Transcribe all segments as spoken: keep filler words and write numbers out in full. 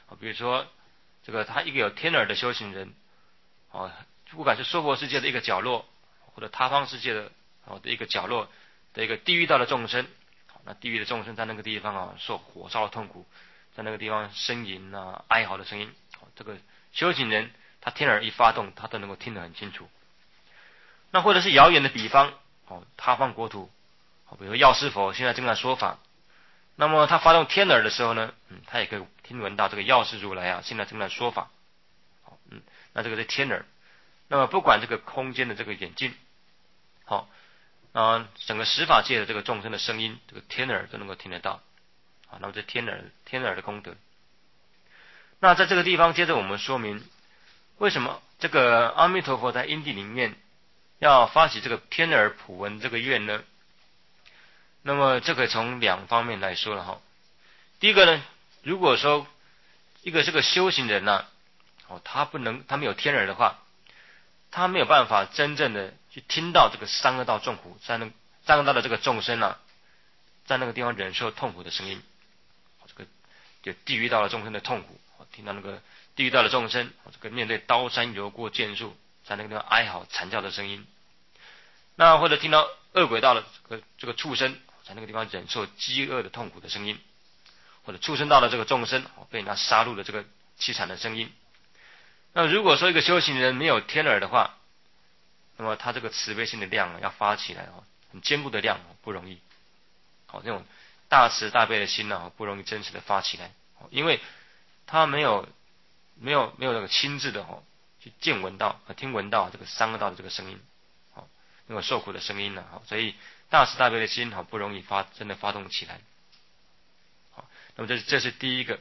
啊，比如说这个他一个有天耳的修行人，啊，不管是娑婆世界的一个角落，或者他方世界的啊的一个角落的一个地狱道的众生，那地狱的众生在那个地方啊受火烧的痛苦，在那个地方呻吟啊哀嚎的声音，这个修行人他天耳一发动，他都能够听得很清楚。那或者是遥远的彼方，哦，他方国土，比如说药师佛现在正在说法，那么他发动天耳的时候呢，嗯，他也可以听闻到这个药师如来啊现在正在说法，嗯，那这个是天耳。那么不管这个空间的这个眼镜，好，啊，整个十法界的这个众生的声音，这个天耳都能够听得到，好，那么这天耳天耳的功德。那在这个地方，接着我们说明为什么这个阿弥陀佛在因地里面要发起这个天耳普闻这个愿呢？那么这个从两方面来说了哈。第一个呢，如果说一个这个修行人呢、啊，哦，他不能他没有天耳的话，他没有办法真正的去听到这个三恶道众苦，在那三恶道的这个众生啊，在那个地方忍受痛苦的声音，这个就地狱道的众生的痛苦，听到那个地狱道的众生，这个面对刀山油锅剑树，在那个地方哀嚎惨叫的声音，那或者听到恶鬼道的这个这个畜生，在那个地方忍受饥饿的痛苦的声音，或者畜生道的这个众生被人家杀戮的这个凄惨的声音。那如果说一个修行人没有天耳的话，那么他这个慈悲心的量要发起来很坚固的量不容易，好，这种大慈大悲的心呢不容易真实的发起来，因为他没有没有没有那个亲自的去见闻到听闻到这个三恶道的这个声音，那个受苦的声音呢，所以大慈大悲的心不容易发真的发动起来。好，那么这这是第一个。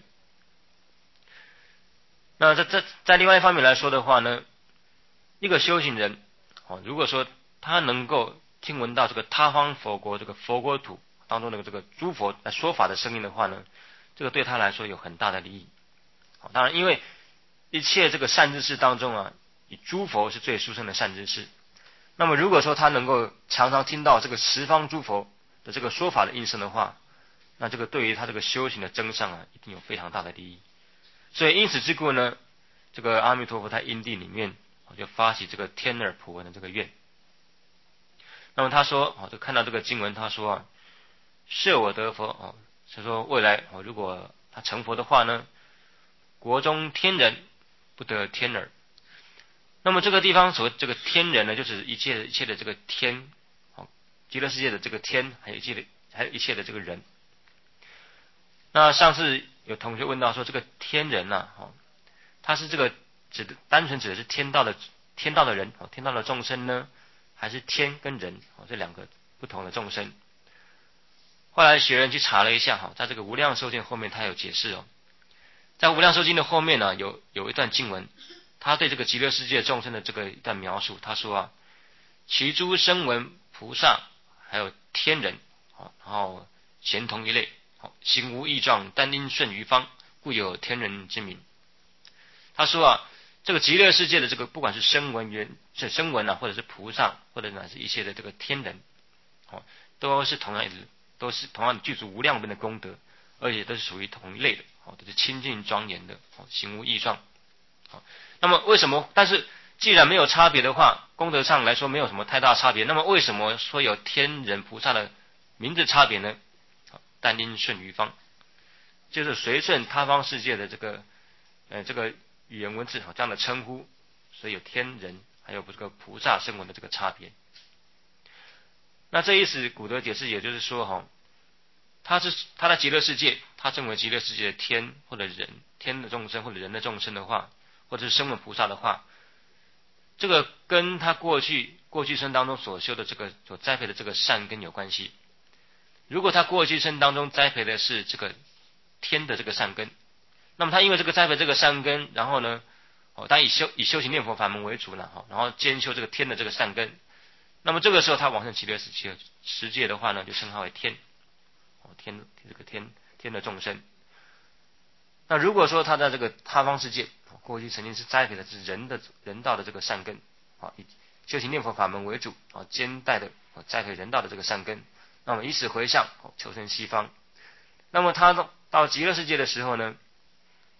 那在在在另外一方面来说的话呢，一个修行人，如果说他能够听闻到这个他方佛国这个佛国土当中的这个诸佛来说法的声音的话呢，这个对他来说有很大的利益。当然，因为一切这个善知识当中啊，以诸佛是最殊胜的善知识。那么如果说他能够常常听到这个十方诸佛的这个说法的应声的话，那这个对于他这个修行的增上啊，一定有非常大的利益。所以因此之故呢，这个阿弥陀佛在因地里面就发起这个天耳普闻的这个愿。那么他说，就看到这个经文，他说啊，设我得佛哦，是说未来如果他成佛的话呢，国中天人不得天耳。那么这个地方所谓这个天人呢，就是一切一切的这个天，极乐世界的这个天，还有一切的还有一切的这个人。那上次有同学问到说，这个天人呐、啊，他是这个指的单纯指的是天道的天道的人，天道的众生呢，还是天跟人这两个不同的众生？后来学人去查了一下哈，在这个无量寿经后面他有解释哦，在无量寿经的后面呢，有有一段经文，他对这个极乐世界众生的这个一段描述，他说啊，其诸声闻菩萨还有天人，然后咸同一类，形无异状，但因顺于方，故有天人之名。他说啊，这个极乐世界的这个不管是声闻缘是声闻啊，或者是菩萨，或者乃是一切的这个天人，哦，都是同样的，都是同样的具足无量分的功德，而且都是属于同一类的，哦，都是清净庄严的，哦，形无异状。哦，那么为什么？但是既然没有差别的话，功德上来说没有什么太大差别，那么为什么说有天人菩萨的名字差别呢？但因顺于方，就是随顺他方世界的这个呃这个语言文字这样的称呼，所以有天人还有这个菩萨声闻的这个差别。那这意思古德解释，也就是说哈，他是他在极乐世界，他称为极乐世界的天或者人，天的众生或者人的众生的话，或者是声闻菩萨的话，这个跟他过去过去生当中所修的这个所栽培的这个善根有关系。如果他过去生当中栽培的是这个天的这个善根，那么他因为这个栽培这个善根，然后呢，哦，他以修以修行念佛法门为主呢，哈，然后兼修这个天的这个善根，那么这个时候他往生极乐世界的话呢，就称他为天，哦，天这个天天的众生。那如果说他在这个他方世界，过去曾经是栽培的是人的人道的这个善根，啊，以修行念佛法门为主，啊，兼带的栽培人道的这个善根。那么以此回向求生西方，那么他到到极乐世界的时候呢，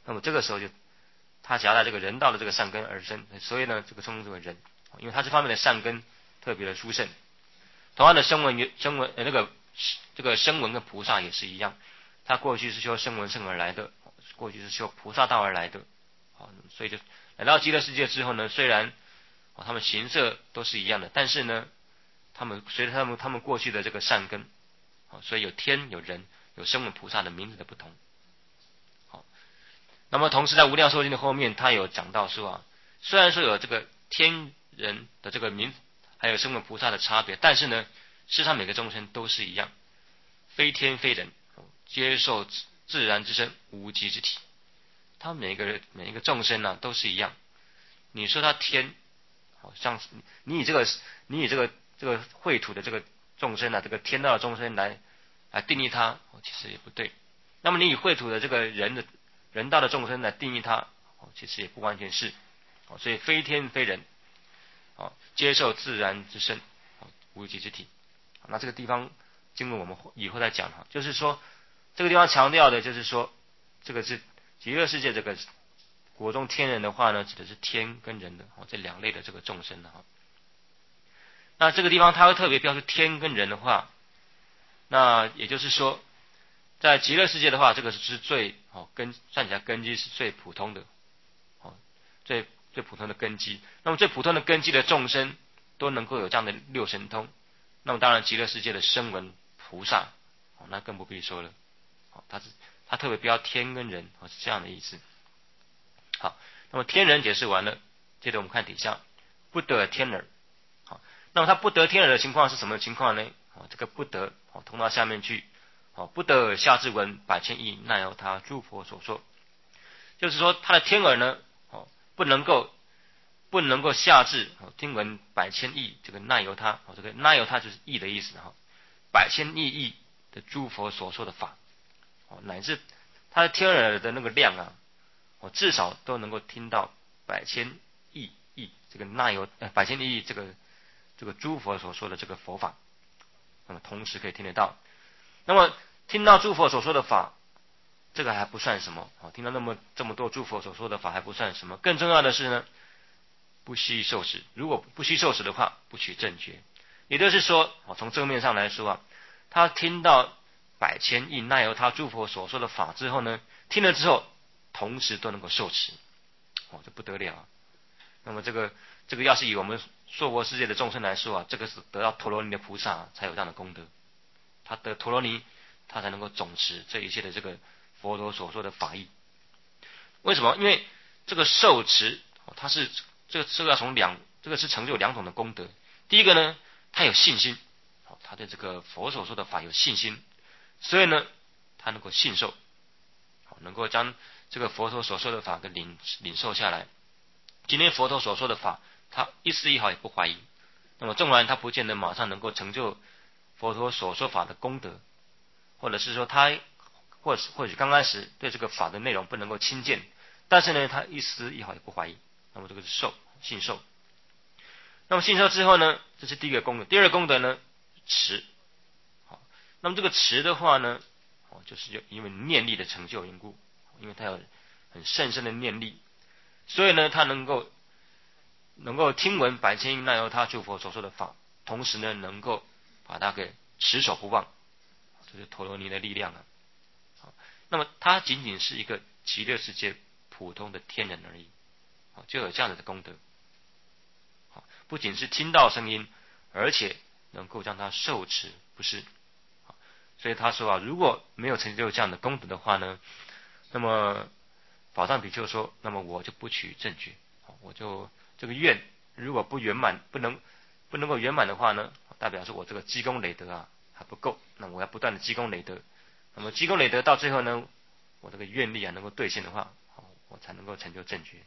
那么这个时候就他夹带这个人道的这个善根而生，所以呢这个称之为人，因为他这方面的善根特别的殊胜。同样的声闻声闻呃那个这个声闻跟菩萨也是一样，他过去是修声闻圣而来的，过去是修菩萨道而来的，好，所以就来到极乐世界之后呢，虽然哦他们形色都是一样的，但是呢他们随着他们他们过去的这个善根，好，所以有天有人有声闻菩萨的名字的不同。好，那么同时在无量寿经的后面，他有讲到说啊，虽然说有这个天人的这个名还有声闻菩萨的差别，但是呢事实上每个众生都是一样，非天非人，接受自然之身，无极之体。他每一个人每一个众生呢、啊、都是一样。你说他天，好像你以这个你以这个这个秽土的这个众生啊，这个天道的众生来来定义他，其实也不对。那么你以秽土的这个人的人道的众生来定义他，其实也不完全是。所以非天非人，接受自然之身，无极之体。那这个地方经过我们以后再讲哈，就是说这个地方强调的就是说，这个是极乐世界这个国中天人的话呢，指的是天跟人的这两类的这个众生的哈。那这个地方他会特别标出天跟人的话，那也就是说，在极乐世界的话，这个是最哦根算起来根基是最普通的，哦最最普通的根基。那么最普通的根基的众生都能够有这样的六神通。那么当然极乐世界的声闻菩萨，哦那更不必说了，哦他是他特别标天跟人，哦是这样的意思。好，那么天人解释完了，接着我们看底下不得天耳。好，那么他不得天耳的情况是什么情况呢？哦这个不得哦通到下面去，哦不得耳下至闻百千亿那由他诸佛所说，就是说他的天耳呢，哦不能够不能够下至听闻百千亿这个那由他，这个那由他就是亿的意思哈，百千亿亿的诸佛所说的法，乃至他的天耳的那个量啊，至少都能够听到百千亿亿这个那由呃百千亿亿这个这个诸佛所说的这个佛法，那么同时可以听得到。那么听到诸佛所说的法，这个还不算什么，听到那么这么多诸佛所说的法还不算什么，更重要的是呢，不惜受持，如果不惜受持的话，不取正觉。也就是说，从正面上来说啊，他听到百千亿那由他诸佛所说的法之后呢，听了之后，同时都能够受持，哦，这不得了。那么这个这个要是以我们娑婆世界的众生来说啊，这个是得到陀罗尼的菩萨、啊、才有这样的功德，他得陀罗尼，他才能够总持这一切的这个佛陀所说的法义。为什么？因为这个受持，它是这个这个要从两这个是成就两种的功德。第一个呢，他有信心，他对这个佛所说的法有信心，所以呢，他能够信受，能够将这个佛陀所说的法给领领受下来。今天佛陀所说的法，他一丝一毫也不怀疑。那么纵然他不见得马上能够成就佛陀所说法的功德，或者是说他或者或许刚开始对这个法的内容不能够亲见，但是呢，他一丝一毫也不怀疑。那么这个是受信受。那么信受之后呢，这是第一个功德。第二个功德呢，持。好，那么这个持的话呢，哦，就是因为念力的成就缘故，因为他有很甚深的念力，所以呢，他能够能够听闻百千亿那由他诸佛所说的法，同时呢，能够把它给持守不忘，这是陀罗尼的力量啊。好，那么他仅仅是一个极乐世界普通的天人而已，就有这样子的功德。不仅是听到声音，而且能够将它受持，不是？所以他说啊，如果没有成就这样的功德的话呢，那么法藏比丘说，那么我就不取正觉，我就这个愿如果不圆满，不能不能够圆满的话呢，代表说我这个积功累德啊还不够，那我要不断的积功累德，那么积功累德到最后呢，我这个愿力啊能够兑现的话，我才能够成就正觉。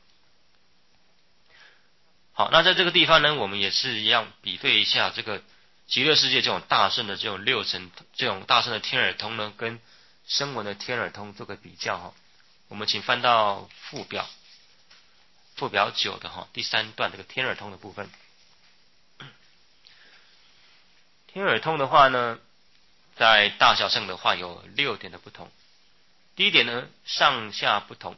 好，那在这个地方呢，我们也是一样比对一下这个极乐世界这种大圣的这种六神，这种大圣的天耳通呢，跟声闻的天耳通做个比较哈。我们请翻到附表，附表九的哈第三段这个天耳通的部分。天耳通的话呢，在大小乘的话有六点的不同。第一点呢，上下不同，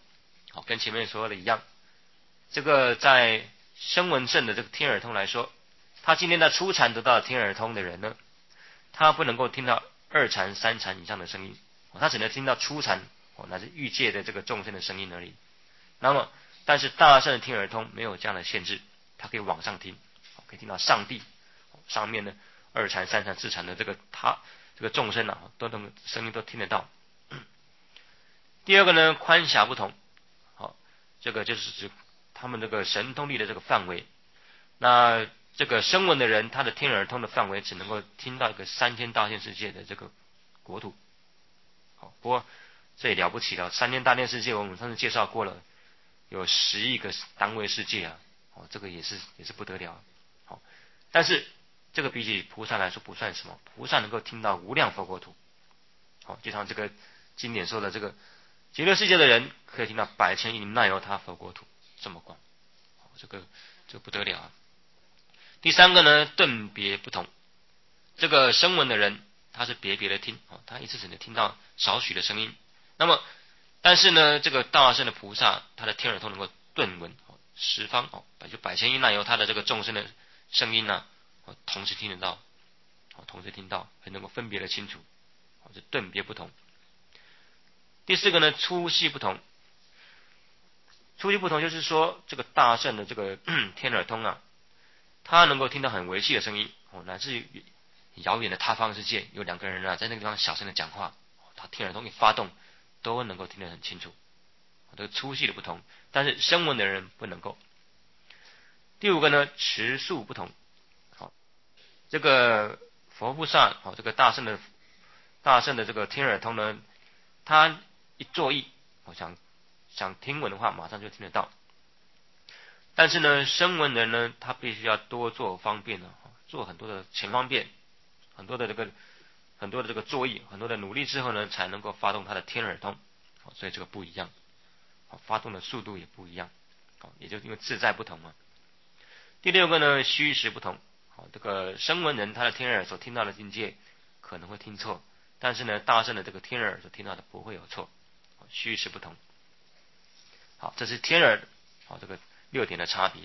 好，跟前面说的一样，这个在声闻圣的这个天耳通来说，他今天在初禅得到天耳通的人呢，他不能够听到二禅、三禅以上的声音，他只能听到初禅乃至欲界的这个众生的声音而已。那么，但是大圣的天耳通没有这样的限制，他可以往上听，可以听到上帝上面呢二禅、三禅、四禅的这个他这个众生啊，都能声音都听得到。第二个呢，宽狭不同，好，这个就是指他们这个神通力的这个范围。那这个声闻的人，他的天耳通的范围只能够听到一个三千大千世界的这个国土。好，不过这也了不起了，三千大千世界我们上次介绍过了，有十亿个单位世界啊，哦，这个也是也是不得了。好，但是这个比起菩萨来说不算什么，菩萨能够听到无量佛国土。好，就像这个经典说的，这个极乐世界的人可以听到百千亿那由他佛国土这么广，这个这个不得了啊。第三个呢，顿别不同，这个声闻的人他是别别的听，他一次只能听到少许的声音。那么，但是呢，这个大圣的菩萨，他的天耳通能够顿闻十方哦，就百千亿那由他的这个众生的声音呢，同时听得到，同时听到，很能够分别的清楚，这顿别不同。第四个呢，粗细不同。粗细不同就是说，这个大圣的这个天耳通啊，他能够听到很微细的声音，哦，乃至于遥远的他方世界，有两个人啊在那个地方小声的讲话，他天耳通一发动，都能够听得很清楚。这个粗细的不同，但是声闻的人不能够。第五个呢，持数不同。好，这个佛菩萨，好，这个大圣的大圣的这个天耳通呢，他一作意，我想想听闻的话，马上就听得到。但是呢，声闻人呢，他必须要多做方便呢，做很多的前方便，很多的这个很多的这个作意，很多的努力之后呢，才能够发动他的天耳通。所以这个不一样，发动的速度也不一样，也就因为自在不同嘛。第六个呢，虚实不同。好，这个声闻人他的天耳所听到的境界可能会听错，但是呢，大圣的这个天耳所听到的不会有错，虚实不同。好，这是天耳好这个六点的差别。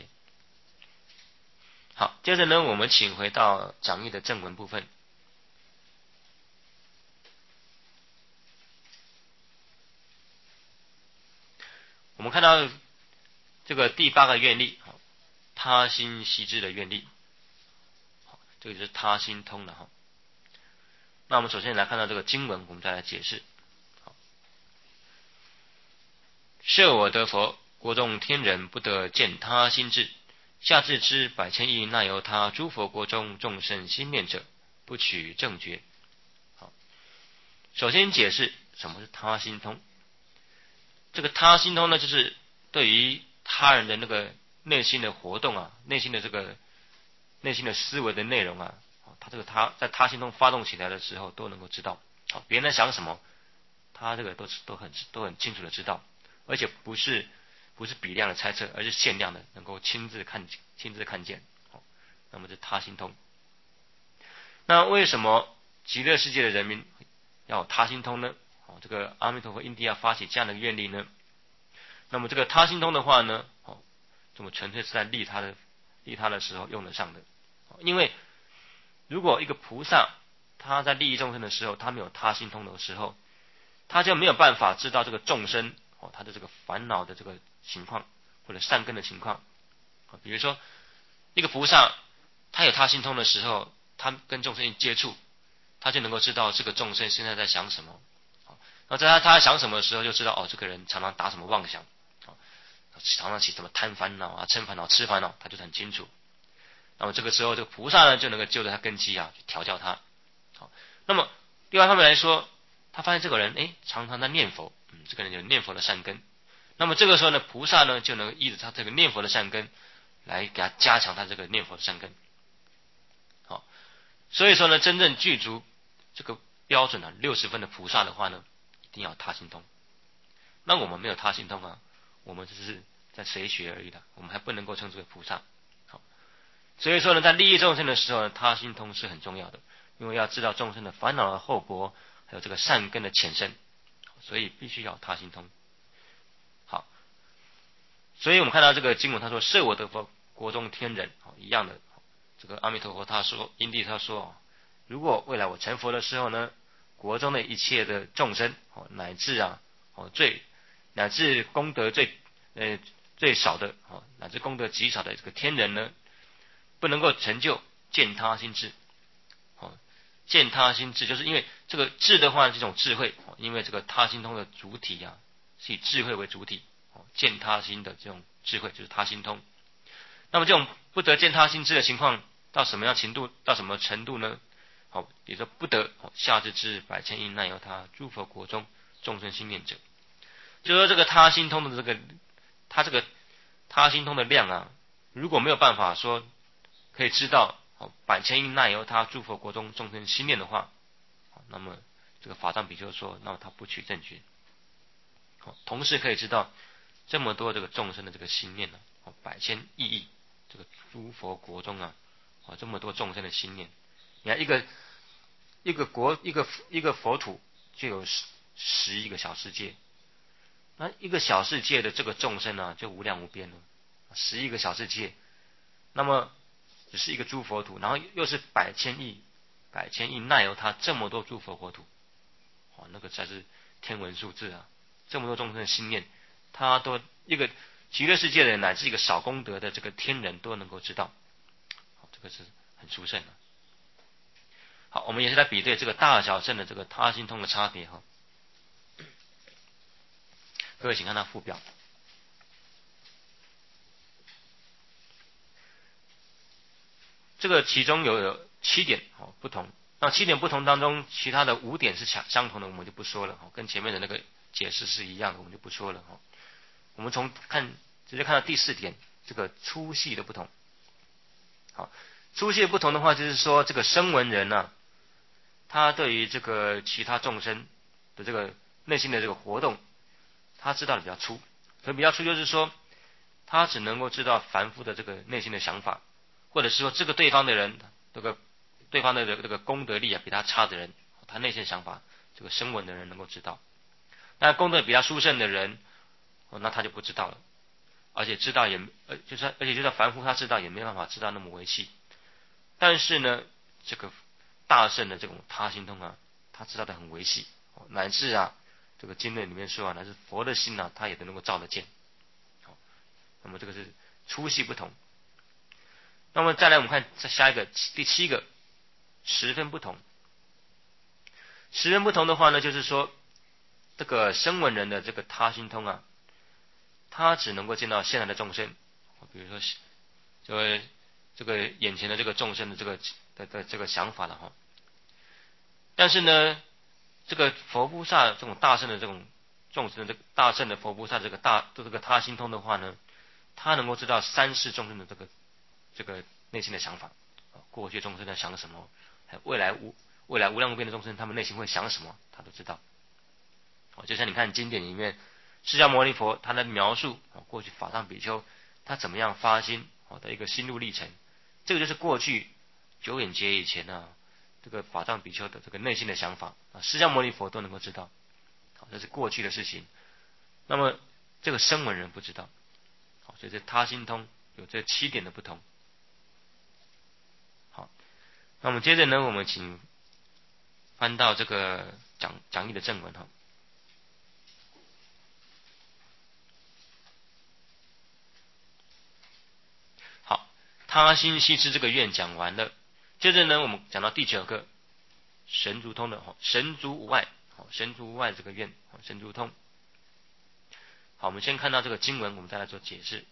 好，接着呢，我们请回到讲义的正文部分。我们看到这个第八个愿力，他心悉知的愿力，这个就是他心通的哈。那我们首先来看到这个经文，我们再来解释。设我得佛，国中天人不得见他心智，下至知百千亿那由他诸佛国中众生心念者，不取正觉。好，首先解释什么是他心通。这个他心通呢，就是对于他人的那个内心的活动啊，内心的这个内心的思维的内容啊，他这个他在他心通发动起来的时候都能够知道，好，别人在想什么，他这个都是都很都很清楚的知道，而且不是不是比量的猜测，而是限量的，能够亲自看亲自看见。好，那么这他心通。那为什么极乐世界的人民要有他心通呢？好，这个阿弥陀佛因地要发起这样的愿力呢？那么这个他心通的话呢，好，这么纯粹是在利他的利他的时候用得上的。因为如果一个菩萨他在利益众生的时候，他没有他心通的时候，他就没有办法知道这个众生哦他的这个烦恼的这个情况或者善根的情况。比如说一个菩萨他有他心通的时候，他跟众生一接触，他就能够知道这个众生现在在想什么。那在他他在想什么的时候，就知道哦这个人常常打什么妄想，常常起什么贪烦恼啊、嗔烦恼、痴烦恼，他就很清楚。那么这个时候，这个菩萨呢就能够就着他根基啊去调教他。好，那么另外方面来说，他发现这个人哎常常在念佛，嗯，这个人有念佛的善根。那么这个时候呢，菩萨呢就能依着他这个念佛的善根来给他加强他这个念佛的善根。好，所以说呢，真正具足这个标准啊六十分的菩萨的话呢，一定要他心通。那我们没有他心通啊，我们只是在随学而已的，我们还不能够称之为菩萨。好，所以说呢，在利益众生的时候呢，他心通是很重要的，因为要知道众生的烦恼的厚薄，还有这个善根的浅深，所以必须要他心通。好， 所以我们看到这个经文，他说设我得佛国中天人，一样的。这个阿弥陀佛他说，因地他说，如果未来我成佛的时候呢，国中的一切的众生，乃至啊，最乃至功德最呃最少的，乃至功德极少的这个天人呢，不能够成就见他心智。见他心智，就是因为这个智的话是一种智慧，因为这个他心通的主体啊，是以智慧为主体，见他心的这种智慧就是他心通。那么这种不得见他心智的情况到什么样程度，到什么程度呢？好，也说不得下至至百千亿难由他诸佛国中众生心念者，就说这个他心通的这个他这个他心通的量啊，如果没有办法说可以知道百千亿难由他诸佛国中众生心念的话，那么这个法藏比丘说，那么他不取正觉。同时可以知道这么多这个众生的这个心念呢，百千亿亿这个诸佛国中啊，这么多众生的心念，你看一个一个国一个一个佛土就有十十亿个小世界，那一个小世界的这个众生呢，就无量无边了，十亿个小世界，那么只是一个诸佛土，然后又是百千亿百千亿奈由他这么多诸佛国土，哇，那个才是天文数字啊！这么多众生的心念，他都一个极乐世界的人乃至一个少功德的这个天人都能够知道，好，这个是很殊胜的。好，我们也是来比对这个大小乘的这个他心通的差别哈。各位请看它附表。这个其中有有七点哦不同，那七点不同当中，其他的五点是相相同的，我们就不说了，跟前面的那个解释是一样的，我们就不说了。我们从看直接看到第四点，这个粗细的不同。好，粗细的不同的话，就是说这个声闻人呢、啊，他对于这个其他众生的这个内心的这个活动，他知道的比较粗，所以比较粗就是说，他只能够知道凡夫的这个内心的想法。或者是说这个对方的人，这个对方的这个功德力啊比他差的人，他内心的想法，这个声闻的人能够知道。但功德比他殊胜的人，那他就不知道了，而且知道也呃就是而且就算凡夫他知道也没办法知道那么微细。但是呢，这个大圣的这种他心通啊，他知道的很微细，乃至啊这个经论里面说啊，乃至佛的心啊，他也都能够照得见。好，那么这个是粗细不同。那么再来我们看再下一个第七个十分不同。十分不同的话呢，就是说这个声闻人的这个他心通啊，他只能够见到现在的众生，比如说这个这个眼前的这个众生的这个的的这个想法了哈。但是呢，这个佛菩萨这种大圣的这种众生的这个大圣的佛菩萨这个大这个他心通的话呢，他能够知道三世众生的这个这个内心的想法，过去众生在想什么，还有未来无未来无量无边的众生，他们内心会想什么，他都知道。就像你看经典里面，释迦牟尼佛他的描述过去法藏比丘他怎么样发心的一个心路历程，这个就是过去久远劫以前呢、啊，这个法藏比丘的这个内心的想法啊，释迦牟尼佛都能够知道，好，这是过去的事情。那么这个声闻人不知道，好，所以这他心通有这七点的不同。好，那么接着呢，我们请翻到这个讲讲义的正文哈。好，他心悉知这个愿讲完了，接着呢，我们讲到第九个神足通的哈，神足无碍，好，神足无碍这个愿，神足通。好，我们先看到这个经文，我们再来做解释。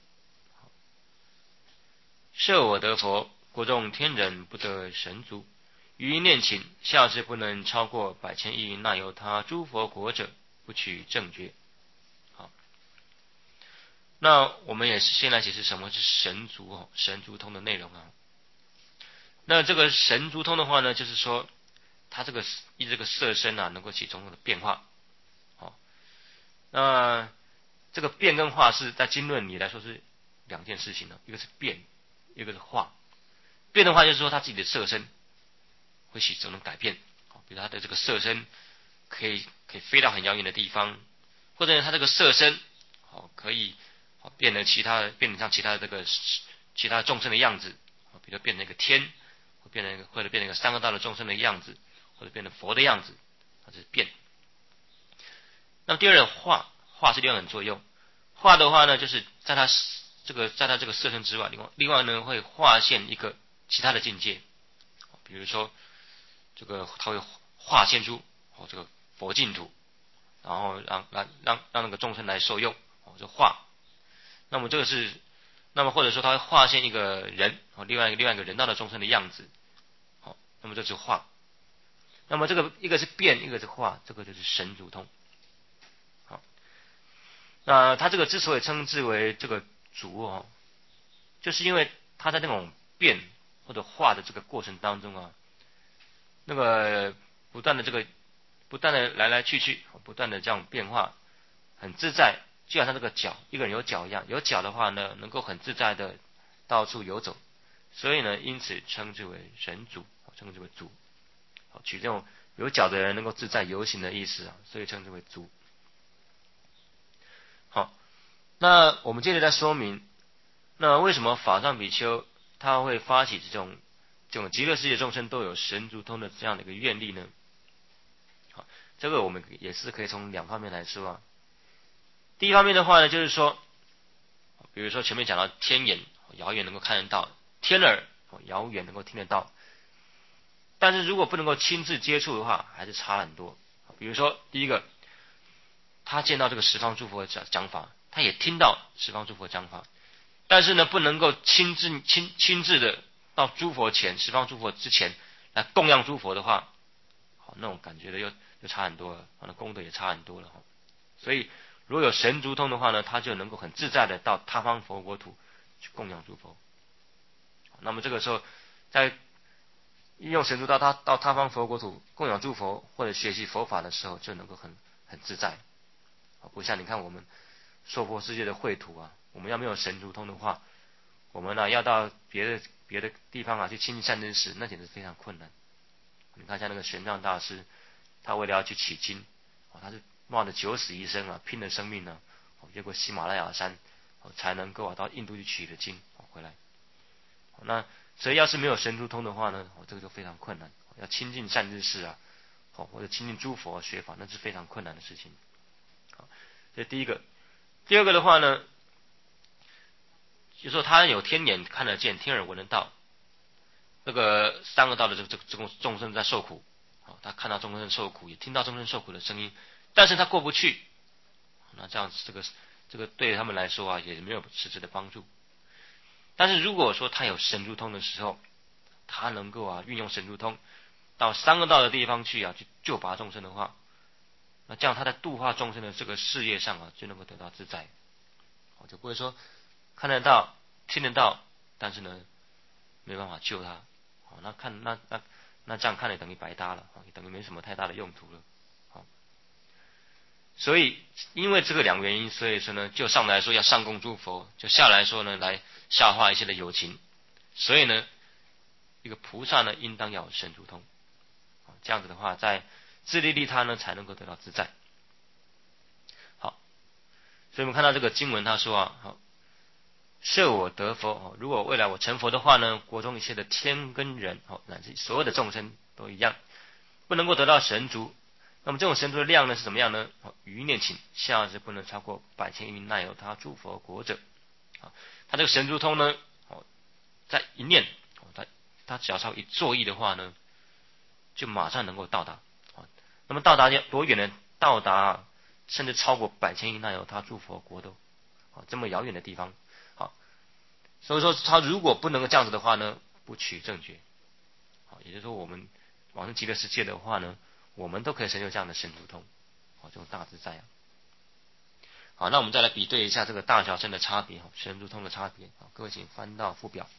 设我得佛，国中天人不得神足，于念请下至不能超过百千亿那由他诸佛国者，不取正觉。好，那我们也是先来解释什么是神足哦，神足通的内容啊。那这个神足通的话呢，就是说它这个依这个色身啊，能够起种种的变化。好，那这个变跟化是在经论里来说是两件事情呢，一个是变，一个是化。变的话就是说他自己的色身会起种种改变，比如他的这个色身可以可以飞到很遥远的地方，或者他这个色身可以变得其他的变得像其他的这个其他众生的样子，比如变成一个天，或变成一个或者变成一个三个道的众生的样子，或者变成佛的样子，这是变。那么第二个化，化是另外一种作用。化的话呢，就是在它这个在它这个色身之外，另外另外呢会化现一个其他的境界，比如说这个它会化现出哦这个佛净土，然后让让让让那个众生来受用，哦这化。那么这个是，那么或者说它会化现一个人，哦另外一个另外一个人道的众生的样子，好，那么这是化。那么这个一个是变，一个是化，这个就是神足通。好，那它这个之所以称之为这个足哦，就是因为它在那种变或者化的这个过程当中啊，那个不断的这个不断的来来去去，不断的这样变化，很自在，就好像这个脚，一个人有脚一样，有脚的话呢，能够很自在的到处游走，所以呢，因此称之为神足，称之为足。取这种有脚的人能够自在游行的意思啊，所以称之为足。好，那我们接着再说明，那为什么法藏比丘他会发起这种这种极乐世界众生都有神足通的这样的一个愿力呢？好，这个我们也是可以从两方面来说啊。第一方面的话呢，就是说，比如说前面讲到天眼遥远能够看得到，天耳遥远能够听得到。但是如果不能够亲自接触的话，还是差很多。比如说，第一个，他见到这个十方诸佛讲讲法，他也听到十方诸佛讲法，但是呢，不能够亲自亲亲自的到诸佛前，十方诸佛之前来供养诸佛的话，好，那种感觉的又又差很多了，那功德也差很多了。所以，如果有神足通的话呢，他就能够很自在的到他方佛国土去供养诸佛。那么这个时候，在应用神足到他到他方佛国土供养诸佛或者学习佛法的时候，就能够很很自在。不像你看我们娑婆世界的秽土啊，我们要没有神足通的话，我们呢、啊、要到别的别的地方啊去亲近善知识，那简直非常困难。你看像那个玄奘大师，他为了要去取经，他是冒着九死一生啊，拼了生命呢、啊，越过喜马拉雅山，才能够啊到印度去取的经回来。那所以要是没有神足通的话呢，这个就非常困难。要亲近善知识啊，或者亲近诸佛学法，那是非常困难的事情。好，这第一个。第二个的话呢，就说他有天眼看得见，天耳闻得到，这个三个道的这个这个这个众生在受苦，好，他看到众生受苦，也听到众生受苦的声音，但是他过不去，那这样子这个这个对他们来说啊，也没有实质的帮助。但是如果说他有神足通的时候，他能够啊运用神足通到三个道的地方去啊，去救拔众生的话，那这样他在度化众生的这个事业上啊，就能够得到自在，就不会说看得到、听得到，但是呢没办法救他，那看那那那这样看也等于白搭了，也等于没什么太大的用途了。好，所以因为这个两个原因，所以说呢，就上来说要上供诸佛，就下来说呢来下化一些的有情，所以呢，一个菩萨呢应当要有神足通，这样子的话，在自利利他呢才能够得到自在。好，所以我们看到这个经文他说啊，好，设我得佛，如果未来我成佛的话呢，国中一切的天跟人，乃至所有的众生都一样，不能够得到神足。那么这种神足的量呢是怎么样呢？余念请下至不能超过百千亿那由他诸佛国者。他这个神足通呢，在一念，他他只要超一作意的话呢，就马上能够到达。那么到达多远呢？到达甚至超过百千亿那由他诸佛国土，这么遥远的地方。好，所以说他如果不能够这样子的话呢，不取正觉。好，也就是说我们往生极乐世界的话呢，我们都可以成就这样的神足通，好，这种大自在啊。好，那我们再来比对一下这个大小乘的差别，神足通的差别。好，各位请翻到附表。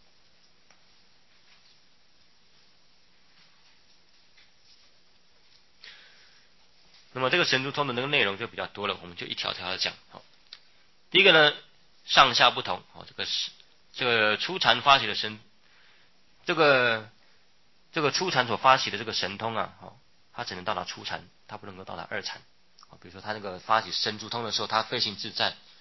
那么这个神足通的那个内容就比较多了，我们就一条条的讲。好，第一个呢，上下不同。好，这个是这个初禅发起的神，这个这个初禅所发起的这个神通啊，好，它只能到达初禅，它不能够到达二禅。比如说他那个发起神足通的时候，他飞行自在，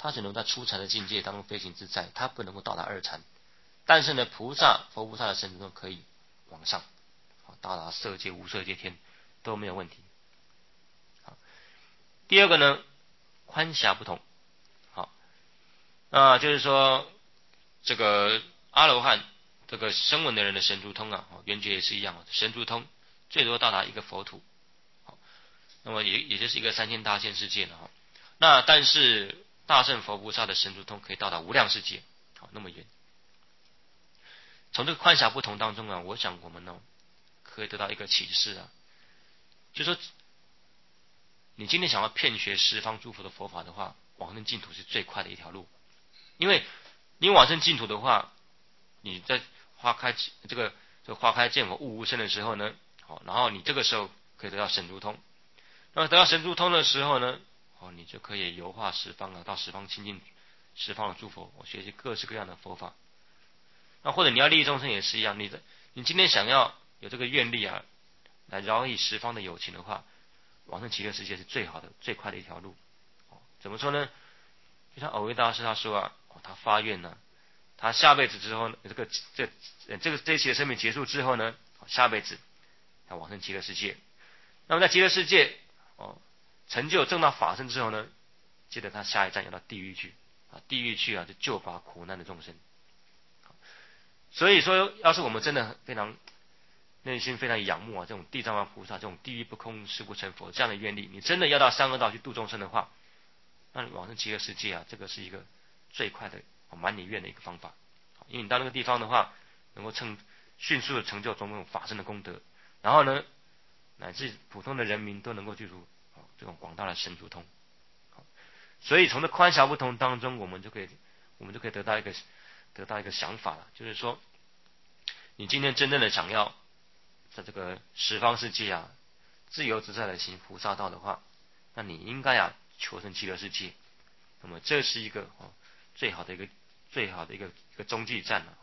他只能在初禅的境界当中飞行自在，他不能够到达二禅。但是呢，菩萨佛菩萨的神足通可以往上，到达色界、无色界天都没有问题。好，第二个呢，宽狭不同。好，那就是说这个阿罗汉这个声闻的人的神足通啊，圆觉也是一样，神足通最多到达一个佛土。好，那么也也就是一个三千大千世界了哈。那但是大乘佛菩萨的神足通可以到达无量世界，好，那么远。从这个宽狭不同当中啊，我想我们呢可以得到一个启示啊，就说你今天想要遍学十方诸佛的佛法的话，往生净土是最快的一条路。因为你往生净土的话，你在花开这个这个花开见佛悟无生的时候呢，好，然后你这个时候可以得到神足通。那么得到神足通的时候呢，哦，你就可以游化十方啊，到十方亲近十方的诸佛，我学习各式各样的佛法。那或者你要利益众生也是一样，你的你今天想要有这个愿力啊，来饶益十方的有情的话，往生极乐世界是最好的、最快的一条路。哦，怎么说呢？就像藕益大师他说啊，哦，他发愿呢、啊，他下辈子之后，这个这这个这一期的生命结束之后呢，下辈子他往生极乐世界。那么在极乐世界哦，成就正道法身之后呢，记得他下一站要到地狱去啊，地狱去啊，就救拔苦难的众生。所以说，要是我们真的非常内心非常仰慕啊，这种地藏王菩萨这种地狱不空誓不成佛这样的愿力，你真的要到三恶道去度众生的话，那你往生极乐世界啊，这个是一个最快的满你愿的一个方法。因为你到那个地方的话，能够成迅速的成就种种法身的功德，然后呢，乃至普通的人民都能够记住这种广大的神足通。所以从这宽狭不同当中，我们就可以我们就可以得到一个得到一个想法了，就是说，你今天真正的想要在这个十方世界啊自由自在的行菩萨道的话，那你应该啊求生极乐世界。那么这是一个哦最好的一个最好的一个一个中继站了。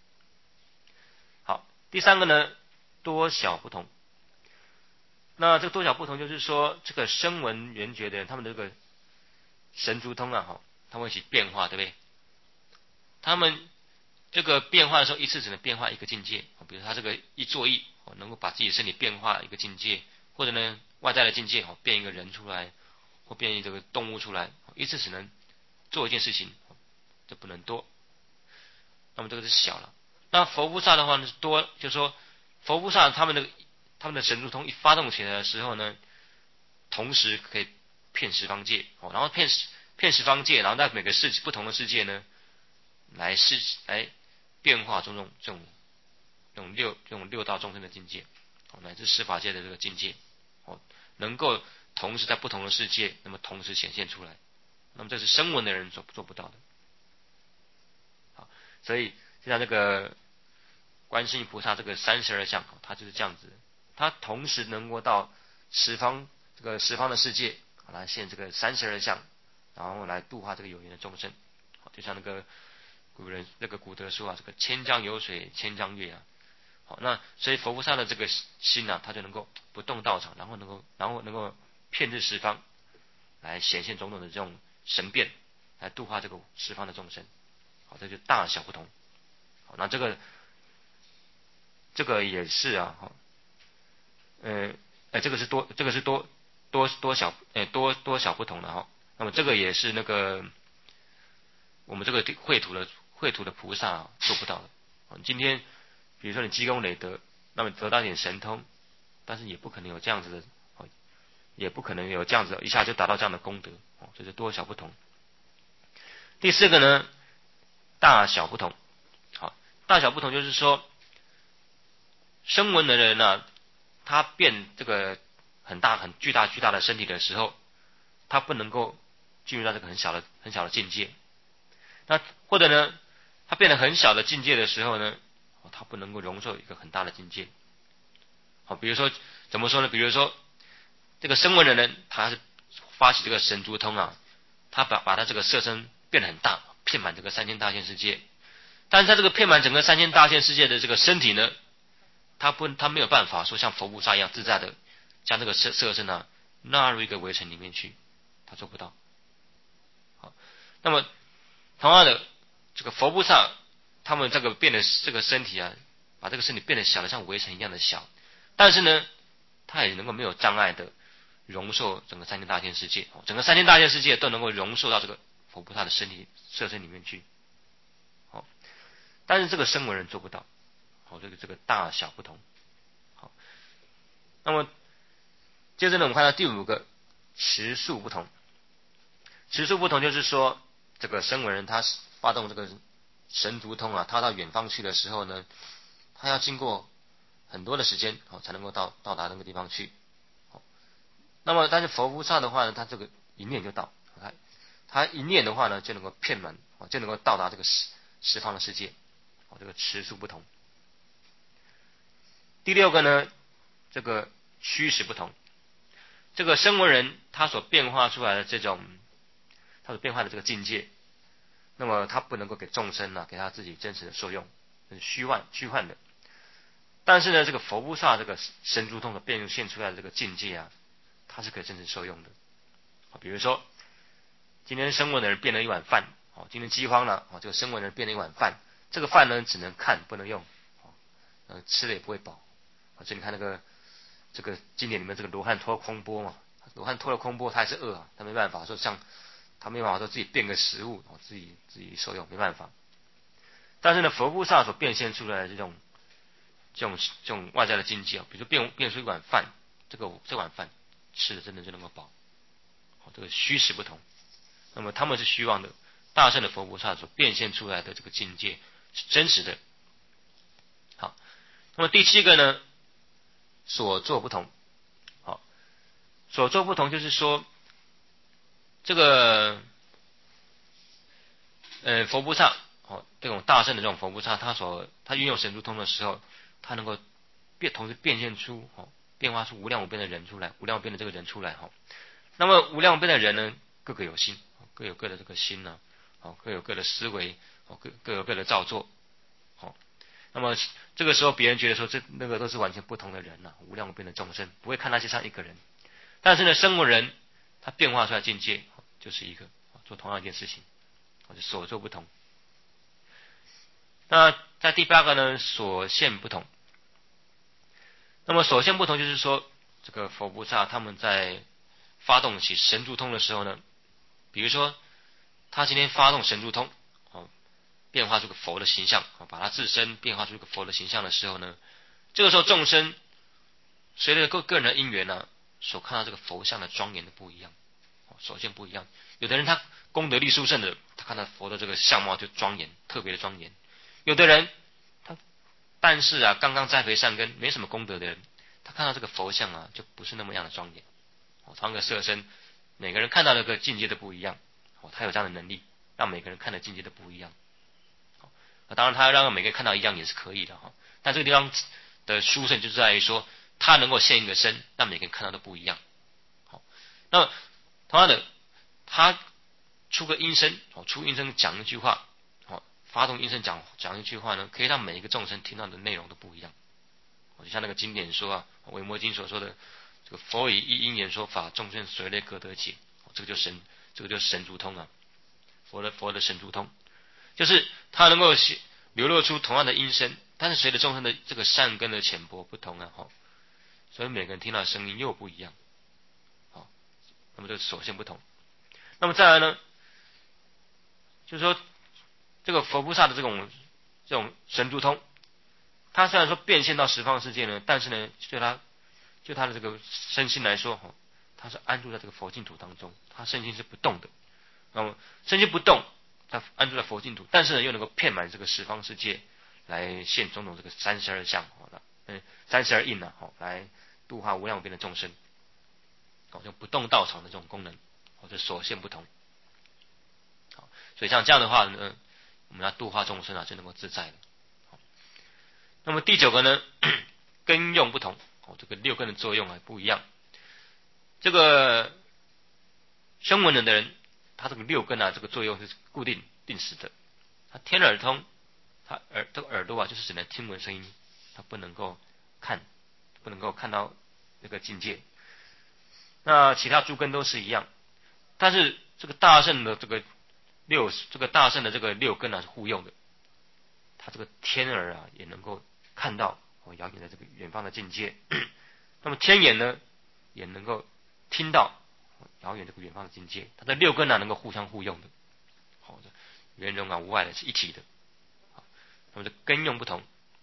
好，第三个呢，多小不同。那这个多小不同，就是说这个声闻缘觉的人，他们的这个神足通啊，哈，他们一起变化，对不对？他们这个变化的时候，一次只能变化一个境界，比如他这个一坐意，能够把自己身体变化一个境界，或者呢外在的境界，变一个人出来，或变一个动物出来，一次只能做一件事情，这不能多。那么这个是小了。那佛菩萨的话呢是多，就是说佛菩萨他们的他们的神足通一发动起来的时候呢，同时可以遍十方界，然后遍遍十方界，然后在每个世不同的世界呢，来世来变化种种这种这种六这种六道众生的境界，乃至十法界的这个境界，能够同时在不同的世界，那么同时显现出来。那么这是声闻的人所做不到的。好，所以就像这个观世音菩萨这个三十二相，他就是这样子，他同时能够到十方这个十方的世界来现这个三十二相，然后来度化这个有缘的众生。就像那个古人那个古德说啊，这个千江有水千江月啊。好，那所以佛菩萨的这个心啊，他就能够不动道场，然后能够然后能够遍至十方，来显现种种的这种神变，来度化这个十方的众生。好，这就大小不同。好，那这个这个也是啊，哈，呃，哎，这个是多，这个是多多多小，呃，多多小不同的哈。那么这个也是那个我们这个绘图的绘图的菩萨、啊、做不到的。今天比如说你积功累德，那么得到一点神通，但是也不可能有这样子的，也不可能有这样子一下就达到这样的功德，这是多小不同。第四个呢，大小不同。好，大小不同就是说，声闻的人呢、啊，他变这个很大很巨大巨大的身体的时候，他不能够进入到这个很小的很小的境界。那或者呢，他变得很小的境界的时候呢，他不能够容受一个很大的境界。好，比如说怎么说呢？比如说这个声闻的人，他是发起这个神足通啊，他把把他这个色身变得很大，遍满这个三千大千世界。但是他这个遍满整个三千大千世界的这个身体呢，他不他没有办法说像佛菩萨一样自在的将这个色色身啊纳入一个围城里面去，他做不到。好， 那么同样的，这个佛菩萨他们这个变得这个身体啊，把这个身体变得小的像围城一样的小，但是呢，他也能够没有障碍的容受整个三千大千世界，整个三千大千世界都能够容受到这个佛菩萨的身体色身里面去。好，但是这个声闻人做不到。好，这个这个大小不同。好，那么接着呢，我们看到第五个持数不同。持数不同就是说，这个声闻人他发动这个神足通啊，他到远方去的时候呢，他要经过很多的时间哦，才能够到到达那个地方去。好，那么但是佛菩萨的话呢，他这个一念就到，他他一念的话呢，就能够遍满，就能够到达这个十十方的世界。哦，这个持数不同。第六个呢，这个虚实不同。这个声闻人他所变化出来的这种，他所变化的这个境界，那么他不能够给众生呢、啊，给他自己真实的受用，是虚幻虚幻的。但是呢，这个佛菩萨这个神足通所变现出来的这个境界啊，它是可以真实受用的。比如说，今天声闻的人变了一碗饭，哦，今天饥荒了，哦，这个声闻人变了一碗饭，这个饭呢只能看不能用，哦，吃了也不会饱。所以你看那个这个经典里面这个罗汉托空钵嘛，罗汉托了空钵，他还是饿啊，他没办法说像他没办法说自己变个食物，哦，自己自己受用，没办法。但是呢，佛菩萨所变现出来的这种这种这种外在的境界啊，比如说变变出一碗饭，这个这碗饭吃的真的就能够饱，哦，这个虚实不同。那么他们是虚妄的，大圣的佛菩萨所变现出来的这个境界是真实的。好，那么第七个呢？所作不同。好，所作不同就是说，这个呃佛菩萨，哦，这种大圣的这种佛菩萨，他所他运用神足通的时候，他能够变同时变现出哦，变化出无量无边的人出来，无量无边的这个人出来哈。那么无量无边的人呢，各个有心，各有各的这个心呢，哦，各有各的思维，哦，各各有各的造作，好。那么这个时候，别人觉得说这那个都是完全不同的人呐、啊，无量无边的众生，不会看他就像一个人。但是呢，声闻人他变化出来境界就是一个做同样一件事情，就所作不同。那在第八个呢，所现不同。那么所现不同就是说，这个佛菩萨他们在发动起神足通的时候呢，比如说他今天发动神足通，哦，变化出个佛的形象，把他自身变化出一个佛的形象的时候呢，这个时候众生随着个个人的因缘呢、啊，所看到这个佛像的庄严的不一样，首先不一样。有的人他功德力殊胜的，他看到佛的这个相貌就庄严，特别的庄严；有的人他但是啊，刚刚栽培善根，没什么功德的人，他看到这个佛像啊，就不是那么样的庄严。哦，同样的色身，每个人看到那个境界都不一样。哦，他有这样的能力，让每个人看的境界都不一样。当然，他让每个人看到一样也是可以的哈。但这个地方的殊胜就在于说，他能够现一个身，让每个人看到都不一样。好，那同样的，他出个音声，出音声讲一句话，好，发动音声讲讲一句话呢，可以让每一个众生听到的内容都不一样。就像那个经典说啊，《维摩经》所说的，这个佛以一因缘说法，众生随类各得解，这个就是神，这个就是神足通啊，佛的佛的神足通。就是它能够流露出同样的音声，但是随着众生的这个善根的浅薄不同啊，哈，所以每个人听到的声音又不一样，好，那么这首先不同。那么再来呢，就是说这个佛菩萨的这种这种神足通，他虽然说变现到十方世界呢，但是呢，就他就他的这个身心来说，哈，他是安住在这个佛净土当中，他身心是不动的。那么身心不动。他安住在佛净土，但是呢，又能够遍满这个十方世界，来现种种这个三十二相，好了，嗯，三十二应呢，好，来度化无量无边的众生，好，就不动道场的这种功能，或者所现不同，好，所以像这样的话呢，我们要度化众生啊，就能够自在了。好，那么第九个呢，根用不同，哦，这个六根的作用还不一样。这个声闻人的人。他这个六根啊，这个作用是固定定时的。他天耳通，他耳这个耳朵啊，就是只能听闻声音，他不能够看，不能够看到那个境界。那其他诸根都是一样，但是这个大圣的这个六这个大圣的这个六根啊是互用的，他这个天耳啊也能够看到哦遥远的这个远方的境界，那么天眼呢也能够听到遥远这个远方的境界，它的六根啊能够互相互用的，好的圆融啊无碍的是一体的，好，那么这根用不同。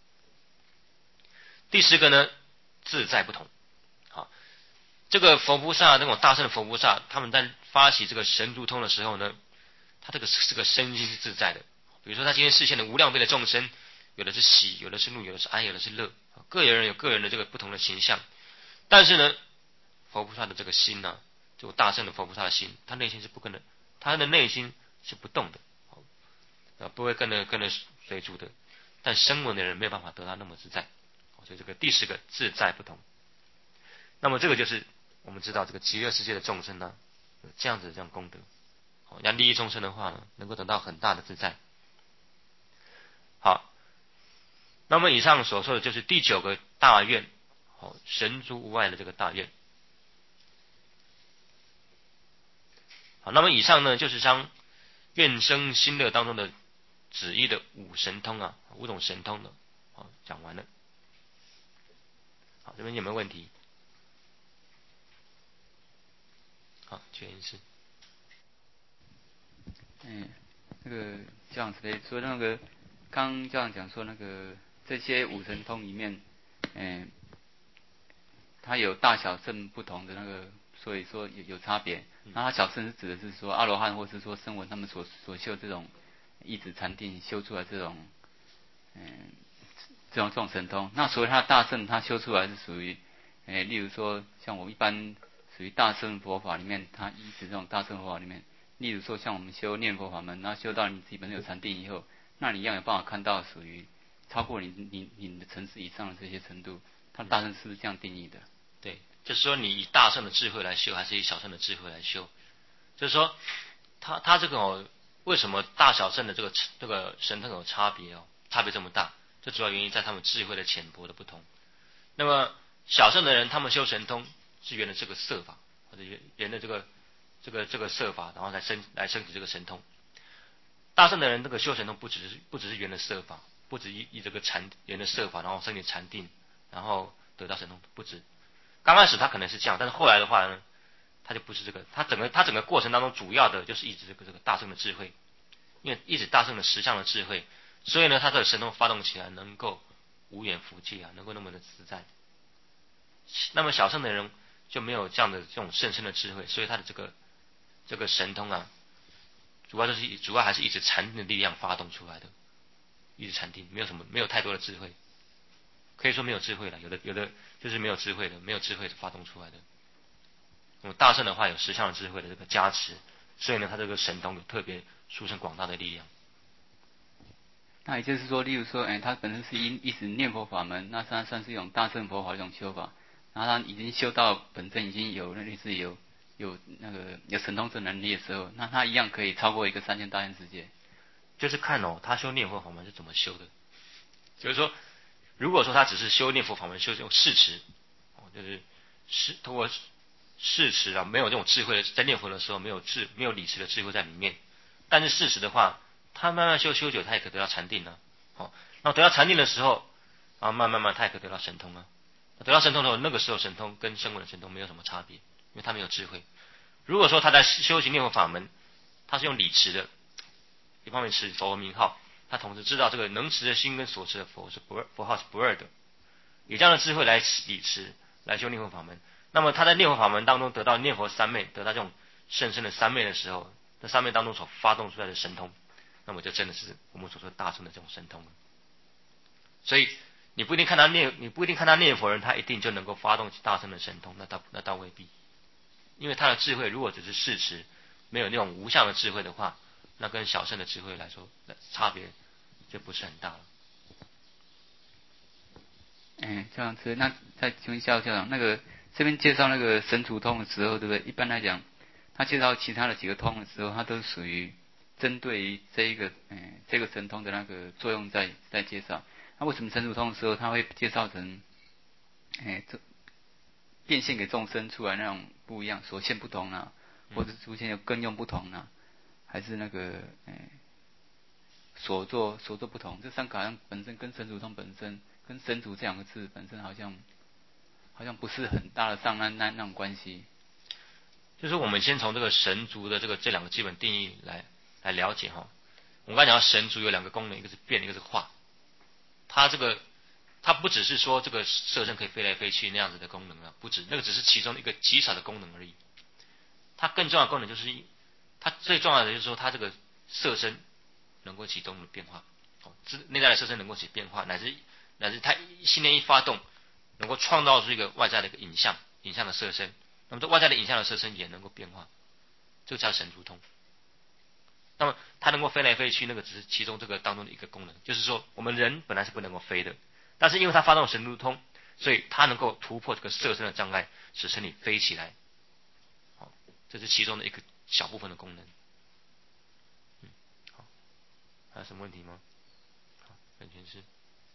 第十个呢自在不同，好，这个佛菩萨那种大圣的佛菩萨，他们在发起这个神足通的时候呢，他这个这个身心是自在的。比如说他今天视线的无量辈的众生，有的是喜，有的是怒，有的是哀，有的是乐，各人有各人的这个不同的形象。但是呢，佛菩萨的这个心呢、啊，这个大圣的佛菩萨的心，他内心是不跟的，他的内心是不动的，不会跟着跟着随主的。但声闻的人没有办法得到那么自在，所以这个第十个自在不同。那么这个就是我们知道这个极乐世界的众生呢，有这样子的这样功德，要利益众生的话呢，能够得到很大的自在。好，那么以上所说的就是第九个大愿，好，神足无碍的这个大愿。好，那么以上呢就是将愿生心乐当中的旨意的五神通啊，五种神通的，好，讲完了。好，这边有没有问题？好，确认是。 嗯，那个这样子的说，那个刚这样讲说，那个这些五神通里面，嗯，它有大小圣不同的那个，所以说有有差别。那它小圣是指的是说阿罗汉或是说声闻他们所所修这种一指禅定修出来这种，嗯，这种这种神通。那所以它大圣它修出来是属于，诶，例如说像我一般属于大圣佛法里面，它依止这种大圣佛法里面。例如说，像我们修念佛法门，那修到你自己本身有禅定以后，那你一样有办法看到属于超过你你你的层次以上的这些程度。它大圣是不是这样定义的？ 对，就是说你以大圣的智慧来修，还是以小圣的智慧来修？就是说，他他这个哦，为什么大小圣的这个这个神通有差别哦？差别这么大，这主要原因在他们智慧的浅薄的不同。那么小圣的人，他们修神通是缘的这个色法，或者缘的这个。这个这个色法，然后来升来升起这个神通。大圣的人，这个修神通不只是不只是缘的色法，不只以以这个禅缘的色法，然后升起禅定，然后得到神通，不止。刚开始他可能是这样，但是后来的话呢，他就不是这个。他整个他整个过程当中，主要的就是一直这个这个大圣的智慧，因为一直大圣的实相的智慧，所以呢，他的神通发动起来能够无远弗届啊，能够那么的自在。那么小圣的人就没有这样的这种甚深的智慧，所以他的这个。这个神通啊，主要就是主要还是一直禅定的力量发动出来的，一直禅定，没有什么，没有太多的智慧，可以说没有智慧了。有的有的就是没有智慧的，没有智慧发动出来的。那么大圣的话有实相的智慧的这个加持，所以呢，他这个神通有特别殊胜广大的力量。 那也就是说，例如说，哎，他本身是一一直念佛法门，那他算是一种大乘佛法的一种修法，然后他已经修到本身已经有类似有。有那个有神通这能力的时候，那他一样可以超过一个三千大千世界。 就是看哦，他修念佛法门是怎么修的。就是说，如果说他只是修念佛法门，修这种视持，哦，就是是通过视持啊，没有这种智慧的，在念佛的时候没有智没有理持的智慧在里面。但是视持的话，他慢慢修修久，他也可以得到禅定啊。哦，那得到禅定的时候，啊，慢慢慢他也可以得到神通啊。得到神通的时候，那个时候神通跟声闻的神通没有什么差别，因为他没有智慧。如果说他在修行念佛法门，他是用理持的，一方面持佛名号，他同时知道这个能持的心跟所持的佛是不二，佛号是不二的，以这样的智慧来理持来修念佛法门，那么他在念佛法门当中得到念佛三昧，得到这种甚深的三昧的时候，在三昧当中所发动出来的神通，那么就真的是我们所说大乘的这种神通了。所以你不一定看他念，你不一定看他念佛人，他一定就能够发动大乘的神通，那倒那倒未必。因为他的智慧如果只是视持，没有那种无相的智慧的话，那跟小圣的智慧来说，差别就不是很大了。 嗯，这样子，那再请问校长，那个这边介绍那个神足通的时候，对不对？一般来讲，他介绍其他的几个通的时候，他都属于针对于这一个嗯这个神通的那个作用在在介绍。那为什么神足通的时候，他会介绍成哎这？变现给众生出来那种不一样，所现不同啊，或者出现有根用不同啊， 还是那个哎所作所作不同？这三个好像本身跟神足通本身跟神足这两个字本身好像好像不是很搭得上那那那种关系。 就是我们先从这个神足的这个这两个基本定义来来了解哈。我们刚才讲到神足有两个功能，一个是变，一个是化。它这个它不只是说这个射身可以飞来飞去那样子的功能啊，不止，那个只是其中一个极少的功能而已。它更重要的功能就是，它最重要的就是说，它这个射身能够起动的变化，哦，内在的射身能够起变化，乃至乃至它信念一发动，能够创造出一个外在的一个影像，影像的射身。那么这外在的影像的射身也能够变化，这个叫神足通。那么它能够飞来飞去，那个只是其中这个当中的一个功能，就是说我们人本来是不能够飞的，但是因为它发动神足通，所以它能够突破这个射身的障碍，使身体飞起来。好，这是其中的一个小部分的功能。嗯，好，还有什么问题吗？好，本全是。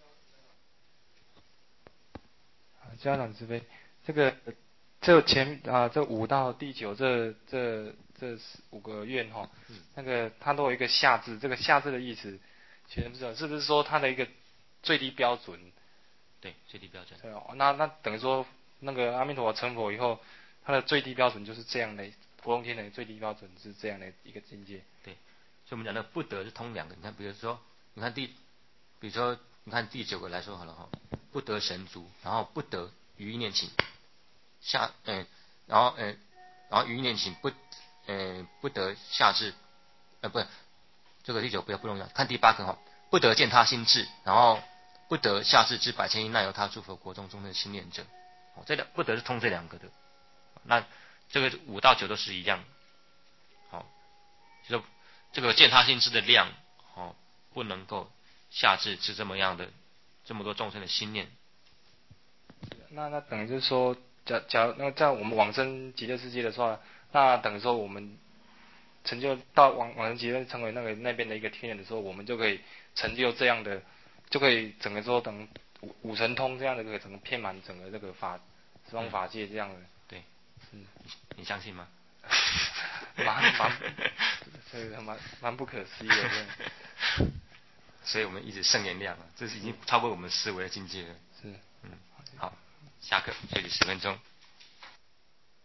家长慈悲，这个这前啊这五到第九这这这五个愿哈，嗯、那个它都有一个下字，这个下字的意思，学生不知道是不是说它的一个最低标准？ 对，最低标准。 对哦，那那等于说那个阿弥陀佛成佛以后，它的最低标准就是这样的，普通天人最低标准是这样的一个境界。 对，所以我们讲的不得是通两个，你看，比如说，你看第，比如说你看第九个来说好了哈，不得神足，然后不得于意念起，下嗯、呃，然后嗯、呃，然后于意念起不嗯、呃、不得下至，呃不，这个第九比较不重要，看第八个哈，不得见他心智，然后不得下至之百千亿那由他诸佛国中中的心念者，哦，这两不得是通这两个的，那这个五到九都是一样，好、哦，就说这个见他心智的量，哦，不能够下至是这么样的这么多众生的心念。 那那等于就是说，假假如那在我们往生极乐世界的话，那等于说我们成就到往往生极乐成为那个那边的一个天人的时候，我们就可以成就这样的，就可以整个说等五五神通这样的，可以整个遍满整个这个法十方法界这样的。嗯、 对，嗯，你你相信吗？ 蛮蛮，这个蛮蛮不可思议的，真的。 所以我们一直圣言量啊，这是已经超过我们思维的境界了。 是， 嗯，好，下课休息十分钟。